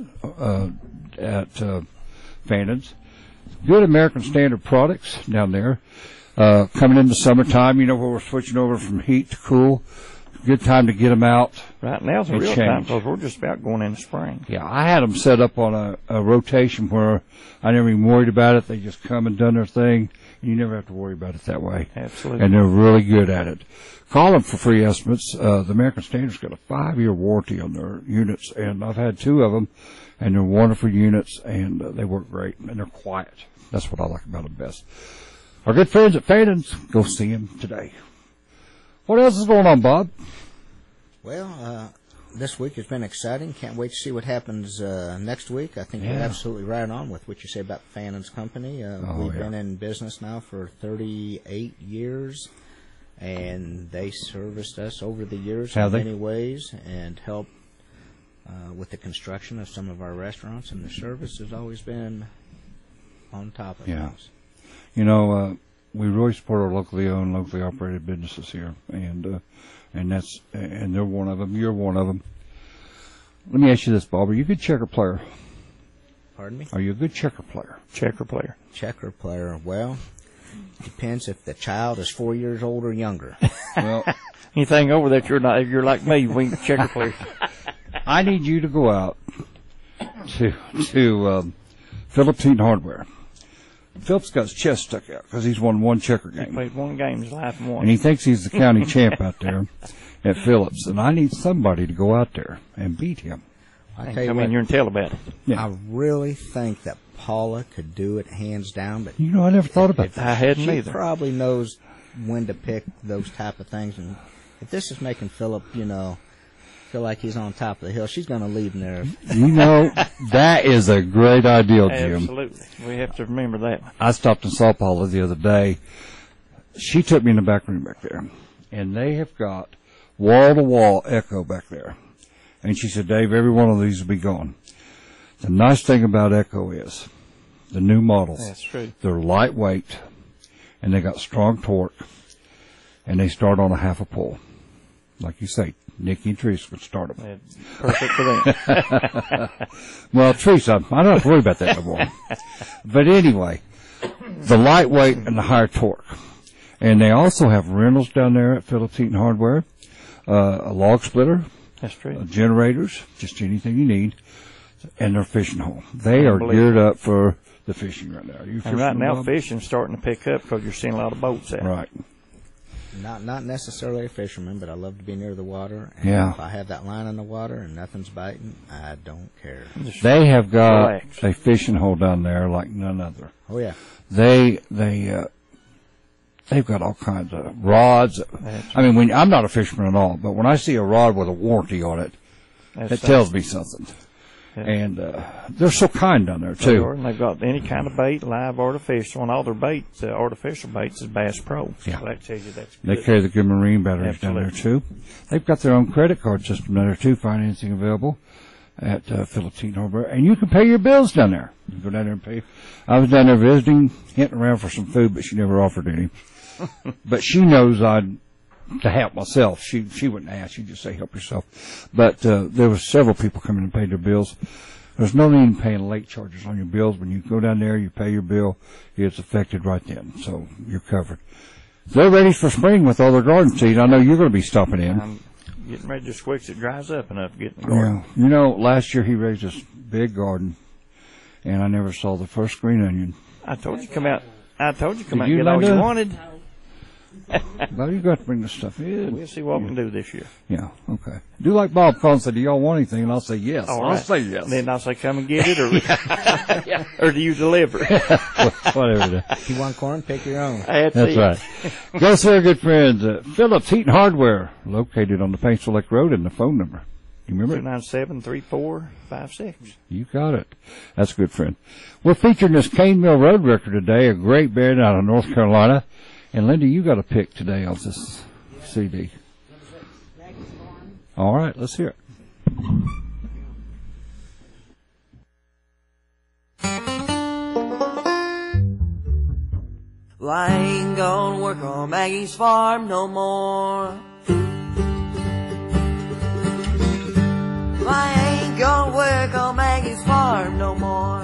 S4: at Fannon's. Good American Standard products down there. Coming into summertime, you know, where we're switching over from heat to cool. Good time to get them out.
S3: Right now's a real time because we're just about going into spring.
S4: Yeah, I had them set up on a rotation where I never even worried about it. They just come and done their thing. And you never have to worry about it that way.
S3: Absolutely.
S4: And they're really good at it. Call them for free estimates. The American Standard's got a 5-year warranty on their units, and I've had 2 of them, and they're wonderful units, and they work great, and they're quiet. That's what I like about them best. Our good friends at Fannon's, go see them today. What else is going on, Bob?
S10: Well, this week has been exciting. Can't wait to see what happens next week. I think you're absolutely right on with what you say about Fannon's Company. We've been in business now for 38 years, and they serviced us over the years in many ways and helped with the construction of some of our restaurants, and the service has always been on top of things.
S4: You know, we really support our locally owned, locally operated businesses here, and they're one of them. You're one of them. Let me ask you this, Bob: are you a good checker player?
S10: Pardon me?
S4: Are you a good checker player?
S3: Checker player.
S10: Checker player. Well, depends if the child is 4 years old or younger.
S4: Well,
S3: anything over that you're like me. We checker players.
S4: I need you to go out to Phillips Hardware. Phillips got his chest stuck out because he's won 1 checker game.
S3: He played 1 game his life and won.
S4: And he thinks he's the county champ out there at Phillips. And I need somebody to go out there and beat him.
S10: I tell you
S3: come in here and tell about it.
S4: Yeah.
S10: I really think that Paula could do it hands down. But
S4: you know, I never thought about that.
S3: I hadn't either.
S10: She probably knows when to pick those type of things. And if this is making Phillip, feel like he's on top of the hill, she's going to leave him there.
S4: You know, that is a great idea, Jim.
S3: Absolutely. We have to remember that.
S4: I stopped and saw Paula the other day. She took me in the back room back there, and they have got wall-to-wall echo back there. And she said, Dave, every one of these will be gone. The nice thing about Echo is the new models.
S3: That's true.
S4: They're lightweight, and they got strong torque. and they start on a half a pole. Like you say, Nikki and Teresa would start them.
S3: It's perfect for them.
S4: Well, Teresa, I don't have to worry about that no more. But anyway, the lightweight and the higher torque. And they also have rentals down there at Phillips Eaton Hardware, a log splitter.
S3: That's true.
S4: Generators, just anything you need, and their fishing hole. They are geared up for the fishing right now.
S3: And right now, fishing's starting to pick up because you're seeing a lot of boats out.
S4: Right.
S10: Not necessarily a fisherman, but I love to be near the water. And
S4: yeah.
S10: If I have that line in the water and nothing's biting, I don't care.
S4: They have got a fishing hole down there like none other.
S10: Oh yeah.
S4: They've got all kinds of rods. I mean, I'm not a fisherman at all, but when I see a rod with a warranty on it, it tells me something. Yeah. And they're so kind down there too.
S3: And they've got any kind of bait, live, artificial, and all their baits, artificial baits, is Bass Pro.
S4: Yeah.
S3: So that tells you that's good.
S4: They carry the good marine batteries down there too. They've got their own credit card system down there too, financing available at Phillips Eaton Harbor, and you can pay your bills down there. You can go down there and pay. I was down there visiting, hinting around for some food, but she never offered any. But she knows to help myself. She wouldn't ask. She'd just say, help yourself. But there were several people coming and paid their bills. There's no need in paying late charges on your bills. When you go down there, you pay your bill, it's affected right then. So you're covered. They're ready for spring with all their garden seed. I know you're going to be stopping in.
S3: I'm getting ready just quick as it dries up enough to get in the garden.
S4: Yeah. You know, last year he raised this big garden, and I never saw the first green onion.
S3: I told you come out and get all you wanted.
S4: Well, you got to bring this stuff in.
S3: We'll see what we can do this year.
S4: Yeah, okay. Do like Bob calls and say, do y'all want anything? And I'll say yes.
S3: All
S4: I'll
S3: right.
S4: say yes.
S3: And then I'll say, come and get it, or do you deliver?
S4: Whatever.
S10: If you want corn, pick your own.
S4: That's right. Go see our good friends at Phillips Eaton Hardware, located on the Paintsville Lake Road, and the phone number. You remember it?
S3: 297-3456.
S4: You got it. That's a good friend. We're featuring this Cane Mill Road record today, a great band out of North Carolina. And Linda, you got a pick today on this CD. All right, let's hear it.
S5: Well, I ain't gonna work on Maggie's farm no more. Well, I ain't gonna work on Maggie's farm no more.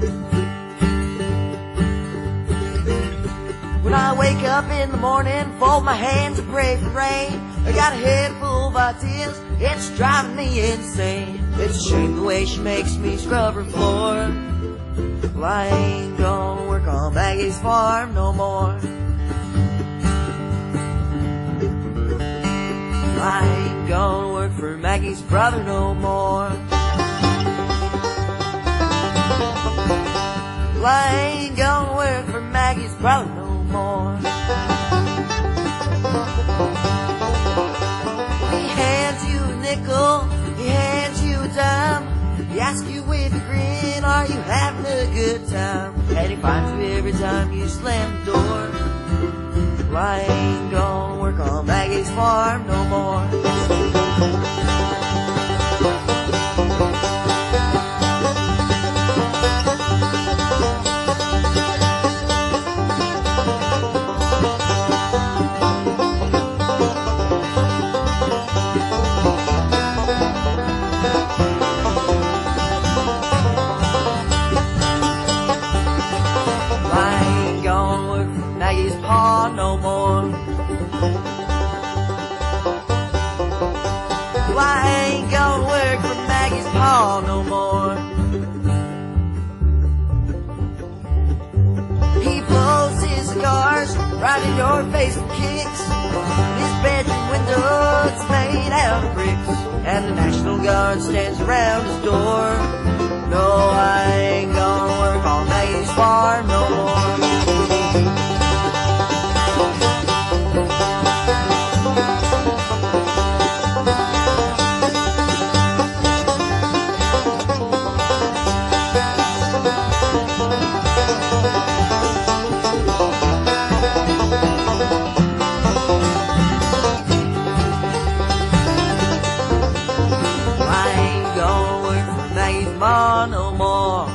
S5: When I wake up in the morning, fold my hands and pray for rain. I got a head full of ideas, it's driving me insane. It's a shame the way she makes me scrub her floor. Well, I ain't gonna work on Maggie's farm no more. I ain't gonna work for Maggie's brother no more. Well, I ain't gonna work for Maggie's brother no more. He hands you a nickel, he hands you a dime. He asks you with a grin, are you having a good time? And he finds you every time you slam the door. Well, I ain't gonna work on Maggie's farm no more. No more. Well, I ain't gonna work for Maggie's pa no more. He blows his cigars right in your face and kicks. His bedroom window's made out of bricks, and the National Guard stands around his door. No, I ain't gonna work on Maggie's farm no more. No more.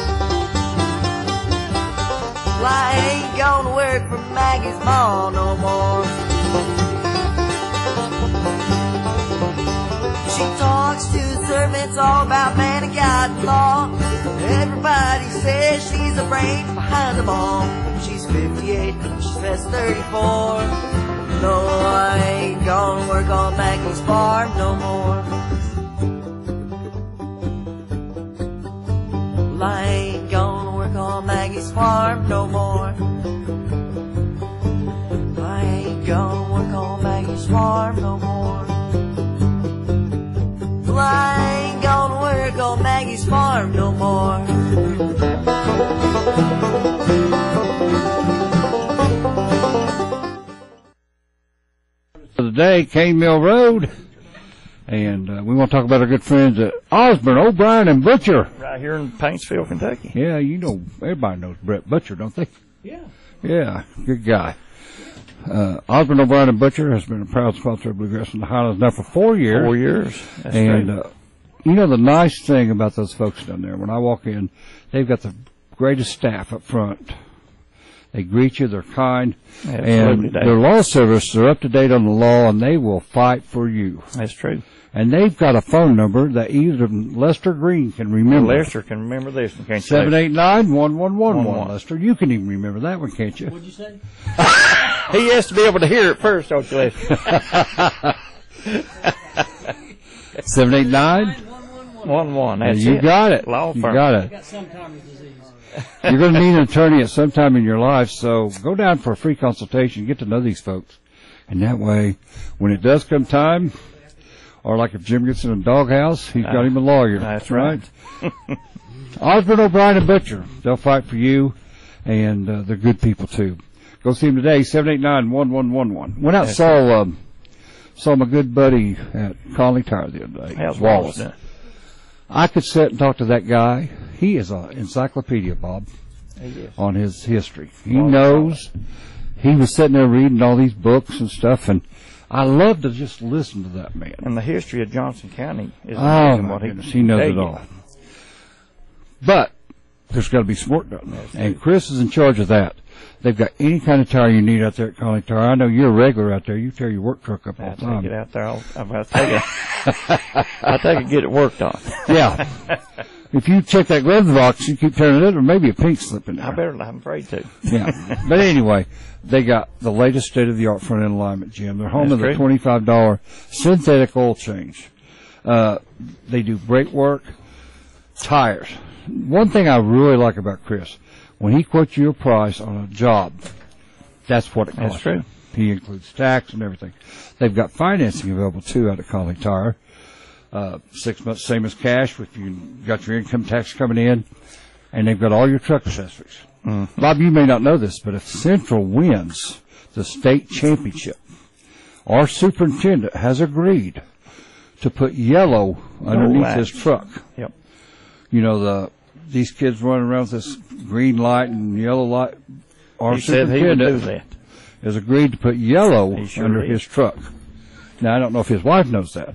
S5: Well, I ain't gonna work for Maggie's ma no more.
S13: all about man and God and law. Everybody says she's the brain behind them all. She's 58, she says 34. No, I ain't gonna work on Maggie's farm no more. Well, I ain't gonna work on Maggie's farm no more. I ain't gonna work on Maggie's farm no more. Well, I ain't gonna work on Maggie's farm no more.
S4: For the day, Cane Mill Road, and we want to talk about our good friends at Osborne, O'Brien, and Butcher.
S3: Right here in Paintsville, Kentucky.
S4: Yeah, you know, everybody knows Brett Butcher, don't they?
S3: Yeah.
S4: Yeah, good guy. Osborne, O'Brien, and Butcher has been a proud sponsor of Bluegrass in the Highlands now for 4 years.
S3: 4 years. That's
S4: and,
S3: great.
S4: You know, the nice thing about those folks down there, when I walk in, they've got the greatest staff up front. They greet you, they're kind,
S3: Absolutely,
S4: and their law service, they're up to date on the law, and they will fight for you.
S3: That's true.
S4: And they've got a phone number that even Lester Green can remember.
S3: Lester can remember this one, can't you?
S4: 789-1111. Lester, you can even remember that one, can't you?
S14: What'd you say?
S3: He has to be able to hear it first, don't you, Lester?
S4: 789-1111.
S3: That's
S4: you
S3: it.
S4: got it.
S3: Law
S4: you
S3: firm.
S4: got
S14: I
S4: it.
S14: got Sometimes disease.
S4: You're going to need an attorney at some time in your life, so go down for a free consultation, get to know these folks. And that way, when it does come time, or like if Jim gets in a doghouse, he's got him a lawyer.
S3: That's right.
S4: Osborne, O'Brien, and Butcher, they'll fight for you, and they're good people too. Go see them today, 789-1111. Went out and saw my good buddy at Conley Tire the other day.
S3: How's
S4: Wallace. I could sit and talk to that guy. He is an encyclopedia, Bob, on his history. He knows. He was sitting there reading all these books and stuff, and I love to just listen to that man.
S3: And the history of Johnson County is
S4: amazing.
S3: what
S4: He knows it all. But there's got to be some work done. And Chris is in charge of that. They've got any kind of tire you need out there at Conley Tire. I know you're a regular out there. You tear your work truck up all the time.
S3: I take it out there. I take it, get it worked on.
S4: Yeah. If you check that glove box, you keep turning it, or maybe a pink slip in there.
S3: I'm afraid to.
S4: Yeah. But anyway, they got the latest state-of-the-art front-end alignment, Jim. They're home of the $25 synthetic oil change. They do brake work, tires. One thing I really like about Chris, when he quotes you a price on a job, that's what it costs.
S3: That's true.
S4: He includes tax and everything. They've got financing available, too, out at Conley Tire. 6 months, same as cash, if you got your income tax coming in, and they've got all your truck accessories.
S3: Mm-hmm.
S4: Bob, you may not know this, but if Central wins the state championship, our superintendent has agreed to put yellow underneath his truck.
S3: Yep.
S4: You know, these kids running around with this green light and yellow light. Our
S3: He said he would do
S4: superintendent has agreed to put yellow under his truck. Now, I don't know if his wife knows that.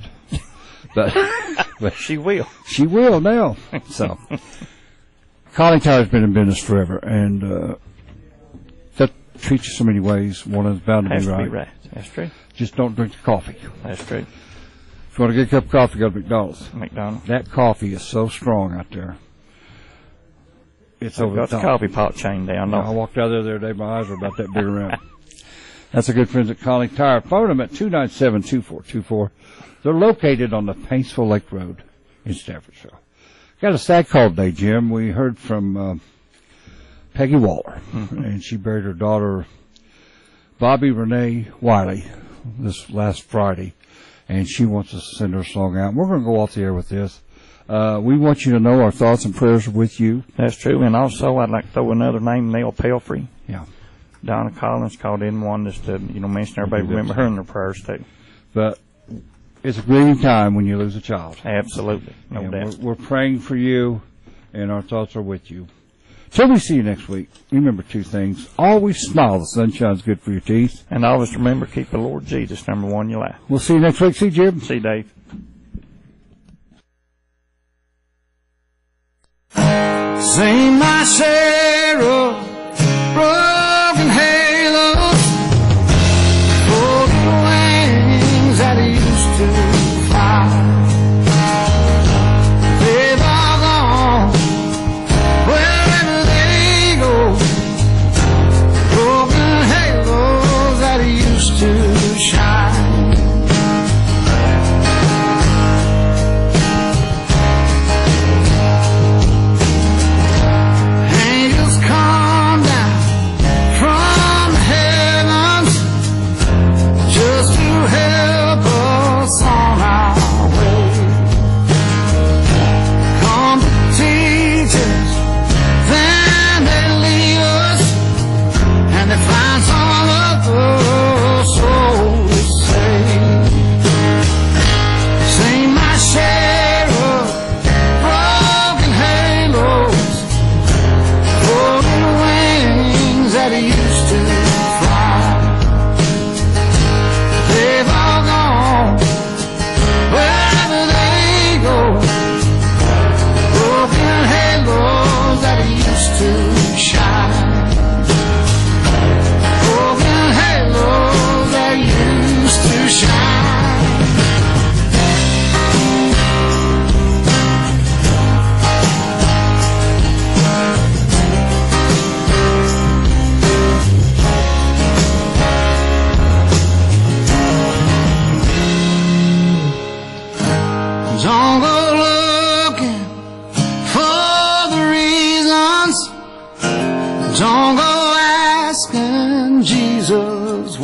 S4: But
S3: she will.
S4: She will now. So, Conley Tire's been in business forever, and that treats you so many ways. One is bound to be right.
S3: That's true.
S4: Just don't drink the coffee.
S3: That's true.
S4: If you want to get a cup of coffee, go to McDonald's.
S3: McDonald's.
S4: That coffee is so strong out there. It's over
S3: got
S4: the
S3: the
S4: top.
S3: coffee pot chain down.
S4: I walked out there the other day. My eyes were about that big around. That's the good friends at Conley Tire. Phone them at 297-2424. They're located on the Paintsville Lake Road in Staffordshire. Got a sad call today, Jim. We heard from Peggy Waller, and she buried her daughter, Bobby Renee Wiley, this last Friday, and she wants us to send her song out. We're going to go off the air with this. We want you to know our thoughts and prayers are with you.
S3: That's true. And also, I'd like to throw another name, Nell Pelfrey.
S4: Yeah.
S3: Donna Collins called in one just to, mention everybody remember her in their prayers too.
S4: But it's a grieving time when you lose a child.
S3: Absolutely. No doubt.
S4: We're praying for you, and our thoughts are with you. Till we see you next week, remember two things. Always smile. The sunshine's good for your teeth.
S3: And always remember, keep the Lord Jesus number one in your life.
S4: We'll see you next week. See you, Jim.
S3: See you, Dave.
S5: Sing my share of broken halos for the wings that used to fly.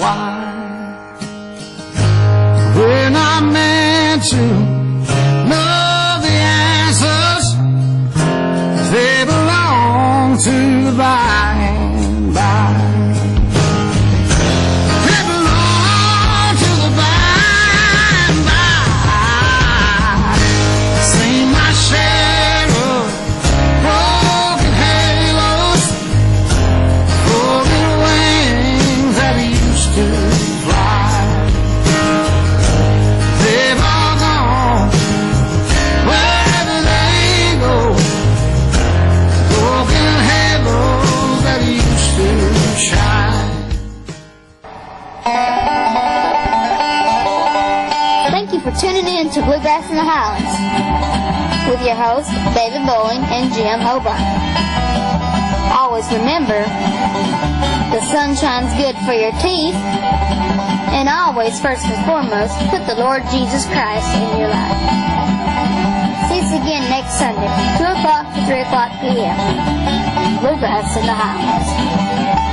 S14: why we're not meant to know the answers. They belong to the by and by. They belong to the by and by. Seen my share of broken halos, broken wings that used to fly. They've all gone wherever they go. Broken halos that used to shine.
S1: Thank you for tuning in to Bluegrass in the Highlands with your hosts, David Bowling and Jim O'Brien. Always remember, the sun shines good for your teeth, and always, first and foremost, put the Lord Jesus Christ in your life. See us again next Sunday, 2 o'clock to 3 o'clock p.m. Bluegrass in the Highlands.